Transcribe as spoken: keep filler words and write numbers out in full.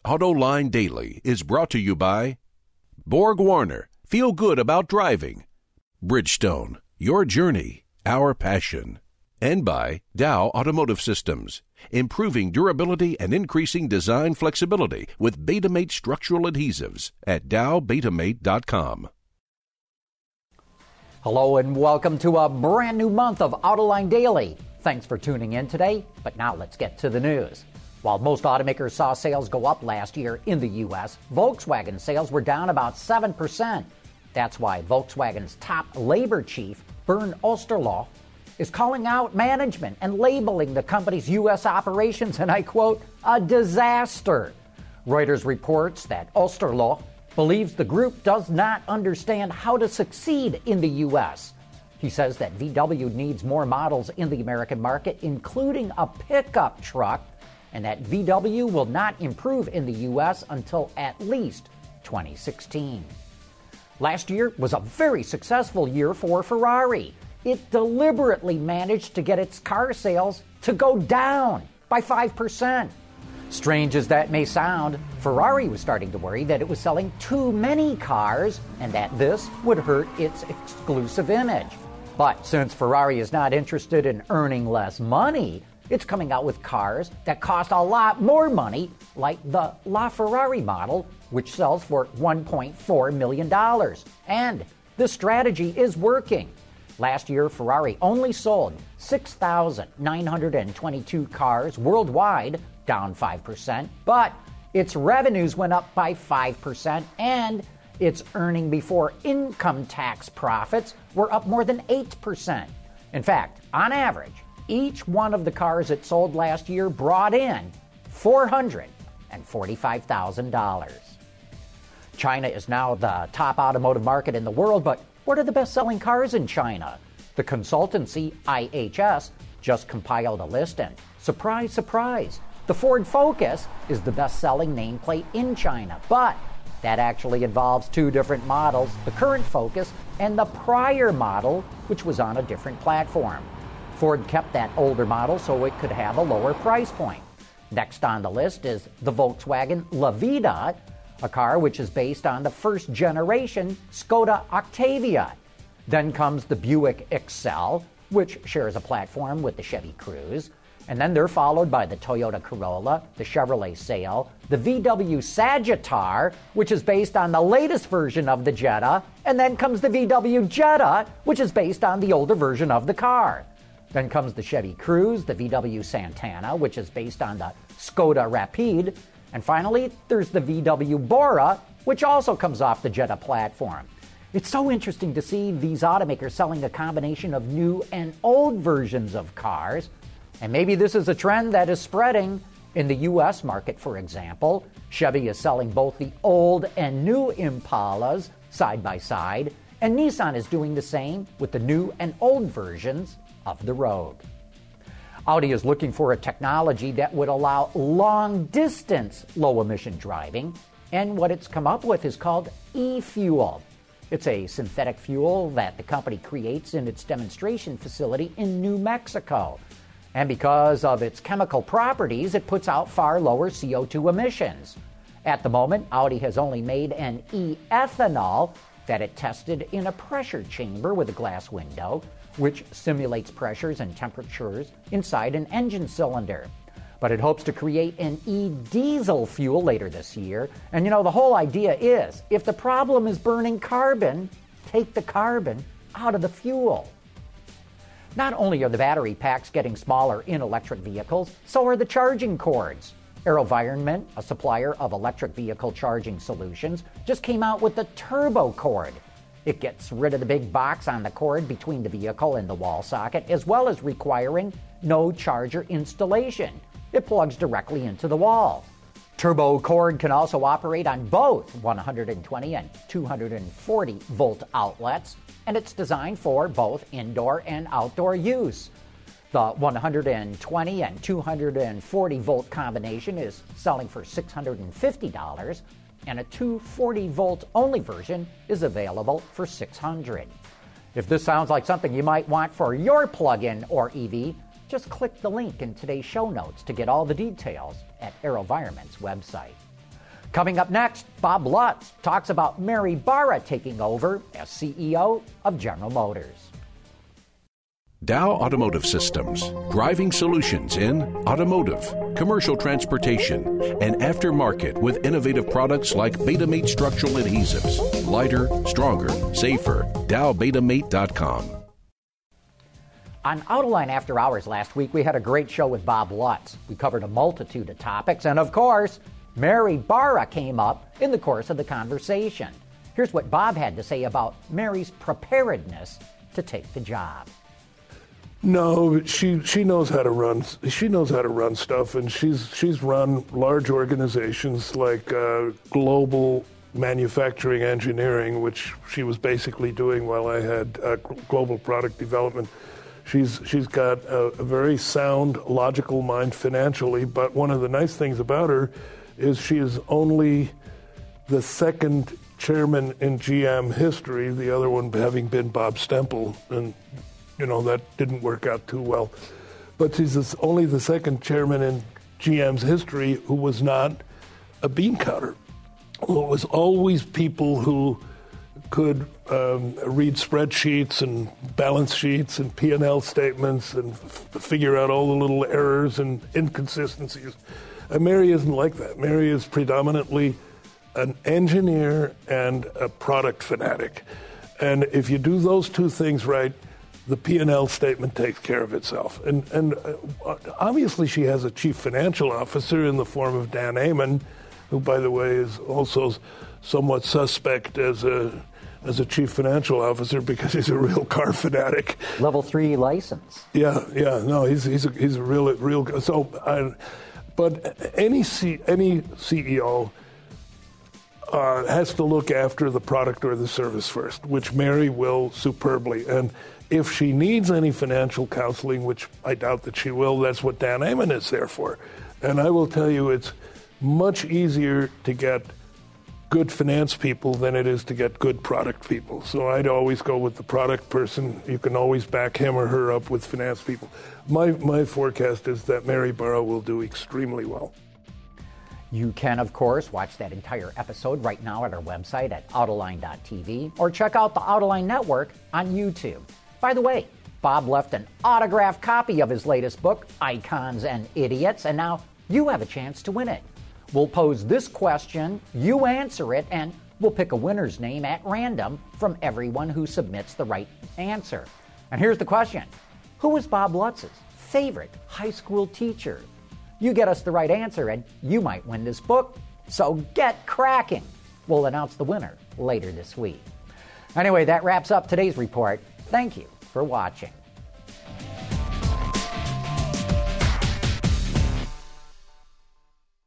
AutoLine Daily is brought to you by Borg Warner, feel good about driving. Bridgestone, your journey, our passion. And by Dow Automotive Systems, improving durability and increasing design flexibility with Betamate structural adhesives at dow betamate dot com. Hello and welcome to a brand new month of AutoLine Daily. Thanks for tuning in today, but now let's get to the news. While most automakers saw sales go up last year in the U S, Volkswagen sales were down about seven percent. That's why Volkswagen's top labor chief, Bernd Osterloh, is calling out management and labeling the company's U S operations, and I quote, a disaster. Reuters reports that Osterloh believes the group does not understand how to succeed in the U S. He says that V W needs more models in the American market, including a pickup truck, and that V W will not improve in the U S until at least twenty sixteen. Last year was a very successful year for Ferrari. It deliberately managed to get its car sales to go down by five percent. Strange as that may sound, Ferrari was starting to worry that it was selling too many cars and that this would hurt its exclusive image. But since Ferrari is not interested in earning less money, it's coming out with cars that cost a lot more money, like the LaFerrari model, which sells for one point four million dollars. And this strategy is working. Last year, Ferrari only sold six thousand nine hundred twenty-two cars worldwide, down five percent, but its revenues went up by five percent, and its earning before income tax profits were up more than eight percent. In fact, on average, each one of the cars it sold last year brought in four hundred forty-five thousand dollars. China is now the top automotive market in the world, but what are the best-selling cars in China? The consultancy I H S just compiled a list, and surprise, surprise, the Ford Focus is the best-selling nameplate in China, but that actually involves two different models, the current Focus and the prior model, which was on a different platform. Ford kept that older model so it could have a lower price point. Next on the list is the Volkswagen Levita, a car which is based on the first generation Skoda Octavia. Then comes the Buick Excel, which shares a platform with the Chevy Cruze. And then they're followed by the Toyota Corolla, the Chevrolet Sail, the V W Sagittar, which is based on the latest version of the Jetta. And then comes the V W Jetta, which is based on the older version of the car. Then comes the Chevy Cruze, the V W Santana, which is based on the Skoda Rapide. And finally, there's the V W Bora, which also comes off the Jetta platform. It's so interesting to see these automakers selling a combination of new and old versions of cars. And maybe this is a trend that is spreading. In the U S market, for example, Chevy is selling both the old and new Impalas side by side, and Nissan is doing the same with the new and old versions of the Rogue. Audi is looking for a technology that would allow long-distance low-emission driving, and what it's come up with is called e-fuel. It's a synthetic fuel that the company creates in its demonstration facility in New Mexico. And because of its chemical properties, it puts out far lower C O two emissions. At the moment, Audi has only made an e-ethanol that it tested in a pressure chamber with a glass window, which simulates pressures and temperatures inside an engine cylinder. But it hopes to create an e-diesel fuel later this year. And you know, the whole idea is, if the problem is burning carbon, take the carbon out of the fuel. Not only are the battery packs getting smaller in electric vehicles, so are the charging cords. AeroVironment, a supplier of electric vehicle charging solutions, just came out with the Turbo Cord. It gets rid of the big box on the cord between the vehicle and the wall socket, as well as requiring no charger installation. It plugs directly into the wall. Turbo Cord can also operate on both one hundred twenty and two hundred forty volt outlets, and it's designed for both indoor and outdoor use. The one hundred twenty and two hundred forty volt combination is selling for six hundred fifty dollars, and a two hundred forty volt only version is available for six hundred dollars. If this sounds like something you might want for your plug-in or E V, just click the link in today's show notes to get all the details at AeroVironment's website. Coming up next, Bob Lutz talks about Mary Barra taking over as C E O of General Motors. Dow Automotive Systems, driving solutions in automotive, commercial transportation, and aftermarket with innovative products like Betamate structural adhesives. Lighter, stronger, safer. Dow Betamate dot com. On Autoline After Hours last week, we had a great show with Bob Lutz. We covered a multitude of topics, and of course, Mary Barra came up in the course of the conversation. Here's what Bob had to say about Mary's preparedness to take the job. No, she she knows how to run. She knows how to run stuff, and she's she's run large organizations like uh, Global Manufacturing Engineering, which she was basically doing while I had uh, Global Product Development. She's she's got a, a very sound, logical mind financially. But one of the nice things about her is she is only the second chairman in G M history. The other one having been Bob Stempel, and you know, that didn't work out too well. But she's this, only the second chairman in G M's history who was not a bean counter. Well, it was always people who could um, read spreadsheets and balance sheets and P and L statements and f- figure out all the little errors and inconsistencies. And Mary isn't like that. Mary is predominantly an engineer and a product fanatic. And if you do those two things right, the P and L statement takes care of itself. And, and uh, obviously she has a chief financial officer in the form of Dan Amon, who, by the way, is also somewhat suspect as a as a chief financial officer because he's a real car fanatic. Level three license. Yeah, yeah, no, he's he's a, he's a real real. So, uh, but any C, any C E O uh, has to look after the product or the service first, which Mary will superbly. And if she needs any financial counseling, which I doubt that she will, that's what Dan Amon is there for. And I will tell you, it's much easier to get good finance people than it is to get good product people. So I'd always go with the product person. You can always back him or her up with finance people. My my forecast is that Mary Barra will do extremely well. You can, of course, watch that entire episode right now at our website at Autoline dot T V or check out the Autoline Network on YouTube. By the way, Bob left an autographed copy of his latest book, Icons and Idiots, and now you have a chance to win it. We'll pose this question, you answer it, and we'll pick a winner's name at random from everyone who submits the right answer. And here's the question. Who was Bob Lutz's favorite high school teacher? You get us the right answer, and you might win this book. So get cracking. We'll announce the winner later this week. Anyway, that wraps up today's report. Thank you for watching.